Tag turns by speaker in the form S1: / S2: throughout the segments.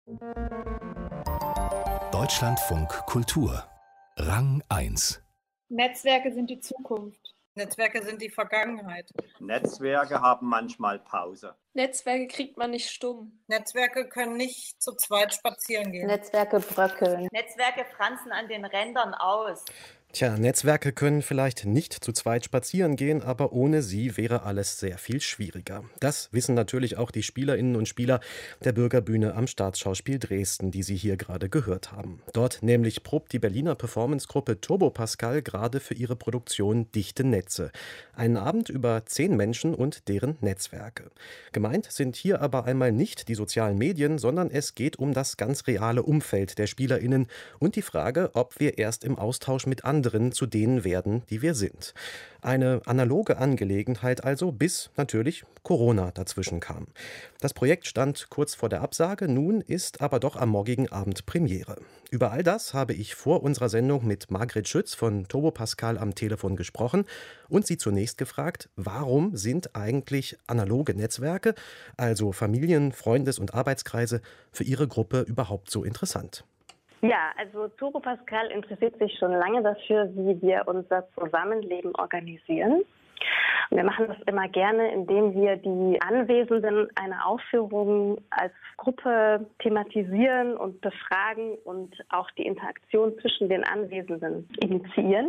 S1: Deutschlandfunk Kultur Rang 1.
S2: Netzwerke sind die Zukunft.
S3: Netzwerke sind die Vergangenheit.
S4: Netzwerke haben manchmal Pause.
S5: Netzwerke kriegt man nicht stumm.
S3: Netzwerke können nicht zu zweit spazieren gehen.
S6: Netzwerke bröckeln.
S7: Netzwerke fransen an den Rändern aus.
S8: Tja, Netzwerke können vielleicht nicht zu zweit spazieren gehen, aber ohne sie wäre alles sehr viel schwieriger. Das wissen natürlich auch die Spielerinnen und Spieler der Bürgerbühne am Staatsschauspiel Dresden, die Sie hier gerade gehört haben. Dort nämlich probt die Berliner Performancegruppe Turbo Pascal gerade für ihre Produktion Dichte Netze. Einen Abend über 10 Menschen und deren Netzwerke. Gemeint sind hier aber einmal nicht die sozialen Medien, sondern es geht um das ganz reale Umfeld der SpielerInnen und die Frage, ob wir erst im Austausch mit anderen zu denen werden, die wir sind. Eine analoge Angelegenheit also, bis natürlich Corona dazwischen kam. Das Projekt stand kurz vor der Absage, nun ist aber doch am morgigen Abend Premiere. Über all das habe ich vor unserer Sendung mit Margret Schütz von Turbo Pascal am Telefon gesprochen und sie zunächst gefragt, warum sind eigentlich analoge Netzwerke, also Familien-, Freundes- und Arbeitskreise, für ihre Gruppe überhaupt so interessant?
S6: Ja, also Turbo Pascal interessiert sich schon lange dafür, wie wir unser Zusammenleben organisieren. Und wir machen das immer gerne, indem wir die Anwesenden einer Aufführung als Gruppe thematisieren und befragen und auch die Interaktion zwischen den Anwesenden initiieren.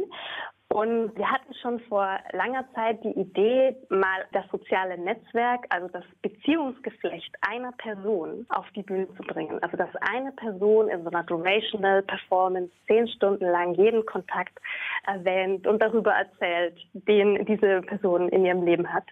S6: Und wir hatten schon vor langer Zeit die Idee, mal das soziale Netzwerk, also das Beziehungsgeflecht einer Person auf die Bühne zu bringen. Also dass eine Person in so einer Durational Performance 10 Stunden lang jeden Kontakt erwähnt und darüber erzählt, den diese Person in ihrem Leben hat.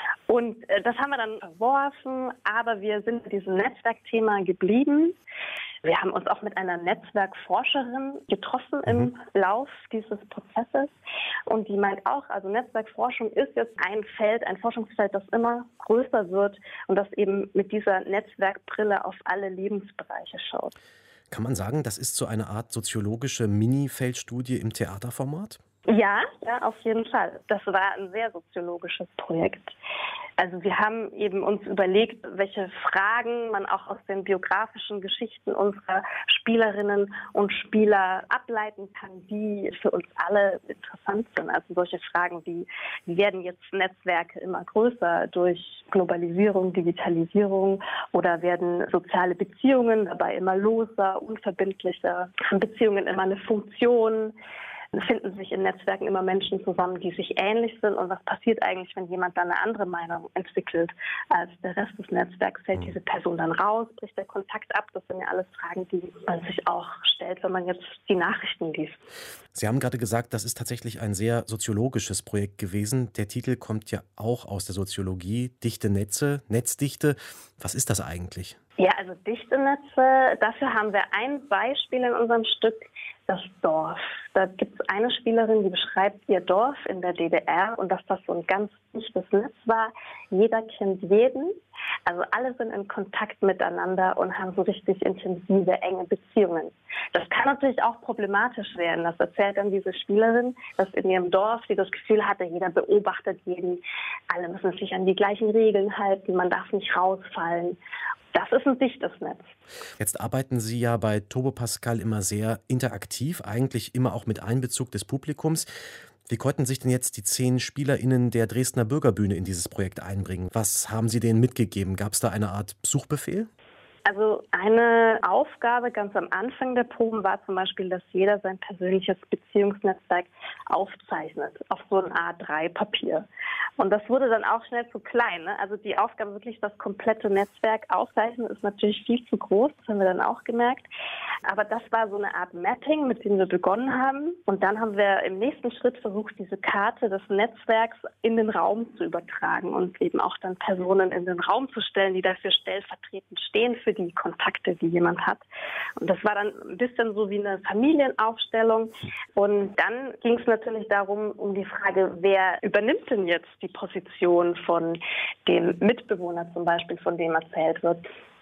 S6: Und das haben wir dann verworfen, aber wir sind mit diesem Netzwerkthema geblieben. Wir haben uns auch mit einer Netzwerkforscherin getroffen im Lauf dieses Prozesses und die meint auch, also Netzwerkforschung ist jetzt ein Feld, ein Forschungsfeld, das immer größer wird und das eben mit dieser Netzwerkbrille auf alle Lebensbereiche schaut.
S8: Kann man sagen, das ist so eine Art soziologische Mini-Feldstudie im Theaterformat?
S6: Ja, auf jeden Fall. Das war ein sehr soziologisches Projekt. Also wir haben eben uns überlegt, welche Fragen man auch aus den biografischen Geschichten unserer Spielerinnen und Spieler ableiten kann, die für uns alle interessant sind. Also solche Fragen wie werden jetzt Netzwerke immer größer durch Globalisierung, Digitalisierung oder werden soziale Beziehungen dabei immer loser, unverbindlicher, haben Beziehungen immer eine Funktion? Finden sich in Netzwerken immer Menschen zusammen, die sich ähnlich sind? Und was passiert eigentlich, wenn jemand dann eine andere Meinung entwickelt als der Rest des Netzwerks? Fällt diese Person dann raus? Bricht der Kontakt ab? Das sind ja alles Fragen, die man sich auch stellt, wenn man jetzt die Nachrichten liest.
S8: Sie haben gerade gesagt, das ist tatsächlich ein sehr soziologisches Projekt gewesen. Der Titel kommt ja auch aus der Soziologie. Dichte Netze, Netzdichte. Was ist das eigentlich?
S6: Ja, also dichte Netze, dafür haben wir ein Beispiel in unserem Stück, das Dorf. Da gibt es eine Spielerin, die beschreibt ihr Dorf in der DDR und dass das so ein ganz dichtes Netz war. Jeder kennt jeden, also alle sind in Kontakt miteinander und haben so richtig intensive, enge Beziehungen. Das kann natürlich auch problematisch werden. Das erzählt dann diese Spielerin, dass in ihrem Dorf sie das Gefühl hatte, jeder beobachtet jeden, alle müssen sich an die gleichen Regeln halten, man darf nicht rausfallen. Das ist ein dichtes Netz.
S8: Jetzt arbeiten Sie ja bei Turbo Pascal immer sehr interaktiv, eigentlich immer auch mit Einbezug des Publikums. Wie konnten sich denn jetzt die 10 SpielerInnen der Dresdner Bürgerbühne in dieses Projekt einbringen? Was haben Sie denen mitgegeben? Gab es da eine Art Suchbefehl?
S6: Also eine Aufgabe ganz am Anfang der Proben war zum Beispiel, dass jeder sein persönliches Beziehungsnetzwerk aufzeichnet auf so ein A3-Papier. Und das wurde dann auch schnell zu klein. Ne? Also die Aufgabe, wirklich das komplette Netzwerk aufzeichnen, ist natürlich viel zu groß. Das haben wir dann auch gemerkt. Aber das war so eine Art Mapping, mit dem wir begonnen haben. Und dann haben wir im nächsten Schritt versucht, diese Karte des Netzwerks in den Raum zu übertragen und eben auch dann Personen in den Raum zu stellen, die dafür stellvertretend stehen für die Kontakte, die jemand hat. Und das war dann ein bisschen so wie eine Familienaufstellung. Und dann ging es natürlich darum, um die Frage, wer übernimmt denn jetzt die Position von dem Mitbewohner zum Beispiel, von dem erzählt wird.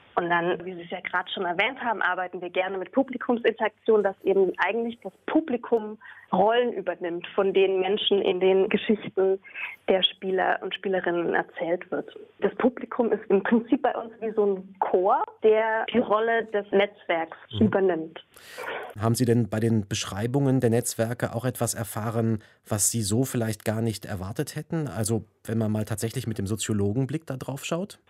S6: Und dann, wie Sie es ja gerade schon erwähnt haben, arbeiten wir gerne mit Publikumsinteraktion, dass eben eigentlich das Publikum Rollen übernimmt von den Menschen, in den Geschichten der Spieler und Spielerinnen erzählt wird. Das Publikum ist im Prinzip bei uns wie so ein Chor, der die Rolle des Netzwerks übernimmt.
S8: Haben Sie denn bei den Beschreibungen der Netzwerke auch etwas erfahren, was Sie so vielleicht gar nicht erwartet hätten? Also wenn man mal tatsächlich mit dem Soziologenblick da drauf schaut?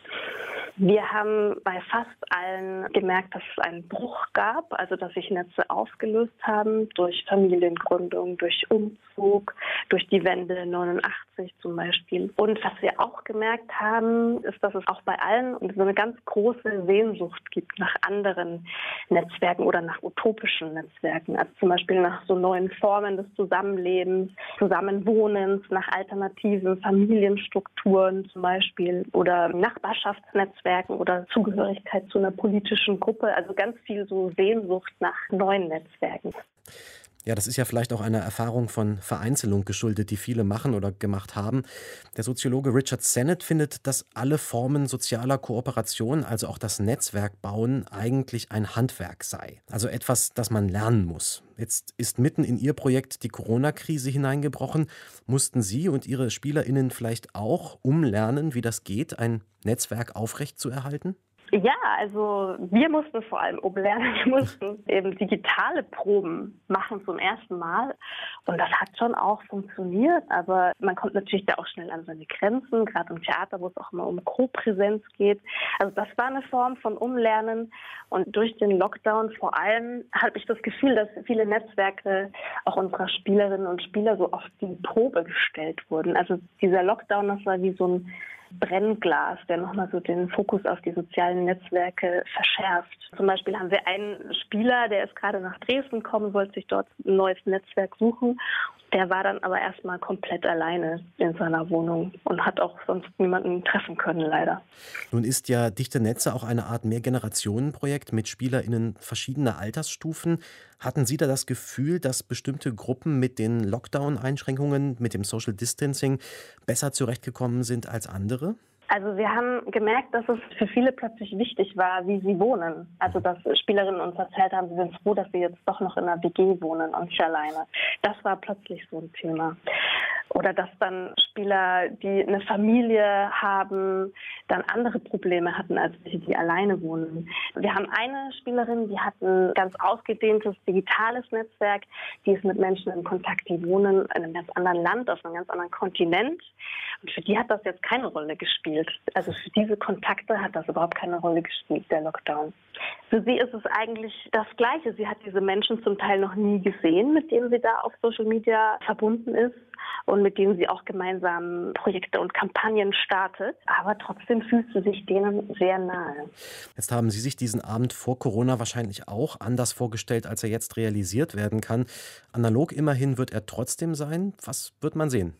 S6: Wir haben bei fast allen gemerkt, dass es einen Bruch gab, also dass sich Netze aufgelöst haben durch Familiengründung, durch Umzug, durch die Wende 89 zum Beispiel. Und was wir auch gemerkt haben, ist, dass es auch bei allen so eine ganz große Sehnsucht gibt nach anderen Netzwerken oder nach utopischen Netzwerken, also zum Beispiel nach so neuen Formen des Zusammenlebens, Zusammenwohnens, nach alternativen Familienstrukturen zum Beispiel oder Nachbarschaftsnetzwerken oder Zugehörigkeit zu einer politischen Gruppe, also ganz viel so Sehnsucht nach neuen Netzwerken.
S8: Ja, das ist ja vielleicht auch einer Erfahrung von Vereinzelung geschuldet, die viele machen oder gemacht haben. Der Soziologe Richard Sennett findet, dass alle Formen sozialer Kooperation, also auch das Netzwerkbauen, eigentlich ein Handwerk sei. Also etwas, das man lernen muss. Jetzt ist mitten in Ihr Projekt die Corona-Krise hineingebrochen. Mussten Sie und Ihre SpielerInnen vielleicht auch umlernen, wie das geht, ein Netzwerk aufrechtzuerhalten?
S6: Ja, also wir mussten vor allem umlernen. Wir mussten eben digitale Proben machen zum ersten Mal. Und das hat schon auch funktioniert. Aber man kommt natürlich da auch schnell an seine Grenzen, gerade im Theater, wo es auch immer um Co-Präsenz geht. Also das war eine Form von Umlernen. Und durch den Lockdown vor allem habe ich das Gefühl, dass viele Netzwerke auch unserer Spielerinnen und Spieler so auf die Probe gestellt wurden. Also dieser Lockdown, das war wie so ein Brennglas, der nochmal so den Fokus auf die sozialen Netzwerke verschärft. Zum Beispiel haben wir einen Spieler, der ist gerade nach Dresden gekommen, wollte sich dort ein neues Netzwerk suchen. Der war dann aber erstmal komplett alleine in seiner Wohnung und hat auch sonst niemanden treffen können, leider.
S8: Nun ist ja Dichte Netze auch eine Art Mehrgenerationenprojekt mit SpielerInnen verschiedener Altersstufen. Hatten Sie da das Gefühl, dass bestimmte Gruppen mit den Lockdown-Einschränkungen, mit dem Social Distancing besser zurechtgekommen sind als andere?
S6: Also wir haben gemerkt, dass es für viele plötzlich wichtig war, wie sie wohnen. Also dass Spielerinnen uns erzählt haben, sie sind froh, dass sie jetzt doch noch in einer WG wohnen und nicht alleine. Das war plötzlich so ein Thema. Oder dass dann Spieler, die eine Familie haben, dann andere Probleme hatten, als welche, die alleine wohnen. Wir haben eine Spielerin, die hat ein ganz ausgedehntes digitales Netzwerk. Die ist mit Menschen in Kontakt, die wohnen in einem ganz anderen Land, auf einem ganz anderen Kontinent. Und für die hat das jetzt keine Rolle gespielt. Also für diese Kontakte hat das überhaupt keine Rolle gespielt, der Lockdown. Für sie ist es eigentlich das Gleiche. Sie hat diese Menschen zum Teil noch nie gesehen, mit denen sie da auf Social Media verbunden ist und mit denen sie auch gemeinsam Projekte und Kampagnen startet. Aber trotzdem fühlt sie sich denen sehr nahe.
S8: Jetzt haben Sie sich diesen Abend vor Corona wahrscheinlich auch anders vorgestellt, als er jetzt realisiert werden kann. Analog immerhin wird er trotzdem sein. Was wird man sehen?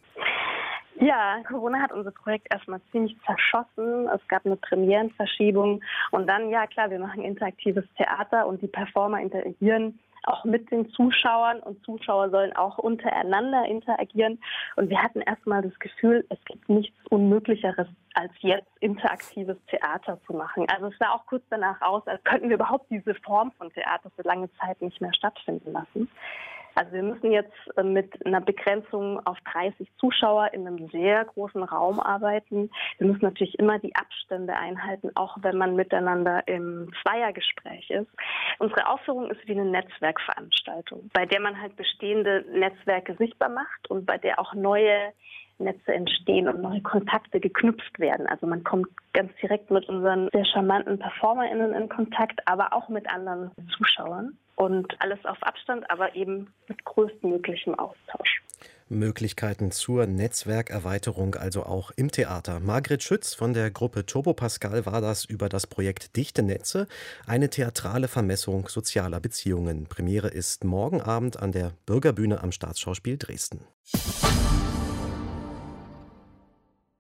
S6: Ja, Corona hat unser Projekt erstmal ziemlich zerschossen. Es gab eine Premierenverschiebung. Und dann, ja klar, wir machen interaktives Theater und die Performer interagieren auch mit den Zuschauern und Zuschauer sollen auch untereinander interagieren. Und wir hatten erstmal das Gefühl, es gibt nichts Unmöglicheres, als jetzt interaktives Theater zu machen. Also es sah auch kurz danach aus, als könnten wir überhaupt diese Form von Theater für lange Zeit nicht mehr stattfinden lassen. Also wir müssen jetzt mit einer Begrenzung auf 30 Zuschauer in einem sehr großen Raum arbeiten. Wir müssen natürlich immer die Abstände einhalten, auch wenn man miteinander im Zweiergespräch ist. Unsere Aufführung ist wie eine Netzwerkveranstaltung, bei der man halt bestehende Netzwerke sichtbar macht und bei der auch neue Netze entstehen und neue Kontakte geknüpft werden. Also man kommt ganz direkt mit unseren sehr charmanten PerformerInnen in Kontakt, aber auch mit anderen Zuschauern. Und alles auf Abstand, aber eben mit größtmöglichem Austausch.
S8: Möglichkeiten zur Netzwerkerweiterung also auch im Theater. Margret Schütz von der Gruppe Turbo Pascal war das über das Projekt Dichte Netze, eine theatrale Vermessung sozialer Beziehungen. Premiere ist morgen Abend an der Bürgerbühne am Staatsschauspiel Dresden.